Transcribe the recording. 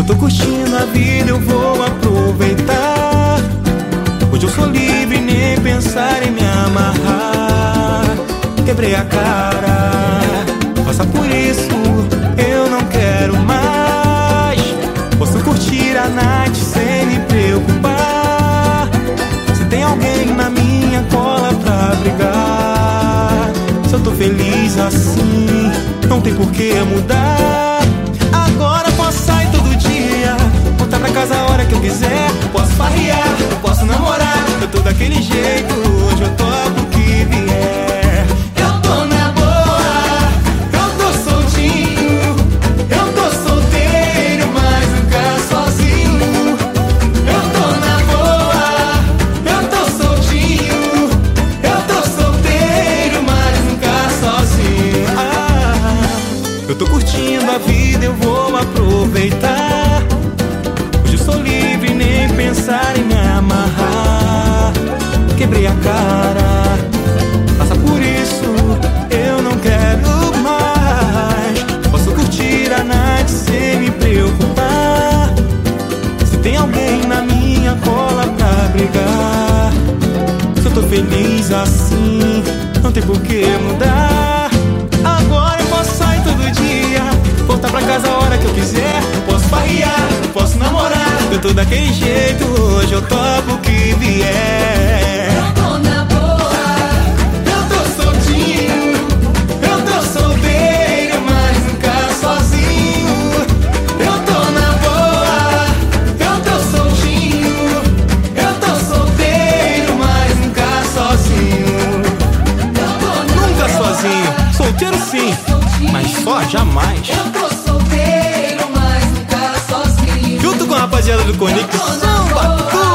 tô curtindo a vida, eu vou aproveitar. Hoje eu sou livre, nem pensar em me amarrar. Quebrei a cara, passa por isso, eu não quero mais. Posso curtir a night sem me preocupar. Se tem alguém na minha cola pra brigar. Se eu tô feliz assim, não tem por que mudar. Agora posso sair todo dia, voltar pra casa a hora que eu quiser. Posso farrear, eu posso namorar, eu tô daquele jeito, hoje eu topo o que vier. Eu tô na boa, eu tô soltinho, eu tô solteiro, mas nunca sozinho. Eu tô na boa, eu tô soltinho, eu tô solteiro, mas nunca sozinho. Eu tô curtindo a vida, eu vou aproveitar. Hoje eu sou livre, nem pensar em me amarrar. Quebrei a cara, passa por isso, eu não quero mais. Posso curtir a night sem me preocupar. Se tem alguém na minha cola pra brigar. Se eu tô feliz assim, não tem por que mudar. Agora eu posso sair todo dia, voltar pra casa a hora que eu quiser. Posso farrear, posso namorar, eu tô daquele jeito, hoje eu topo o que vier. Eu tô na boa, Eu tô soltinho, eu tô solteiro, mas nunca sozinho. Eu tô na boa, eu tô soltinho, eu tô solteiro, mas nunca sozinho. Nunca sozinho, solteiro sim, mas só jamais. eu tô solteiro, mas nunca sozinho. Junto com a rapaziada do Conexão Batuta.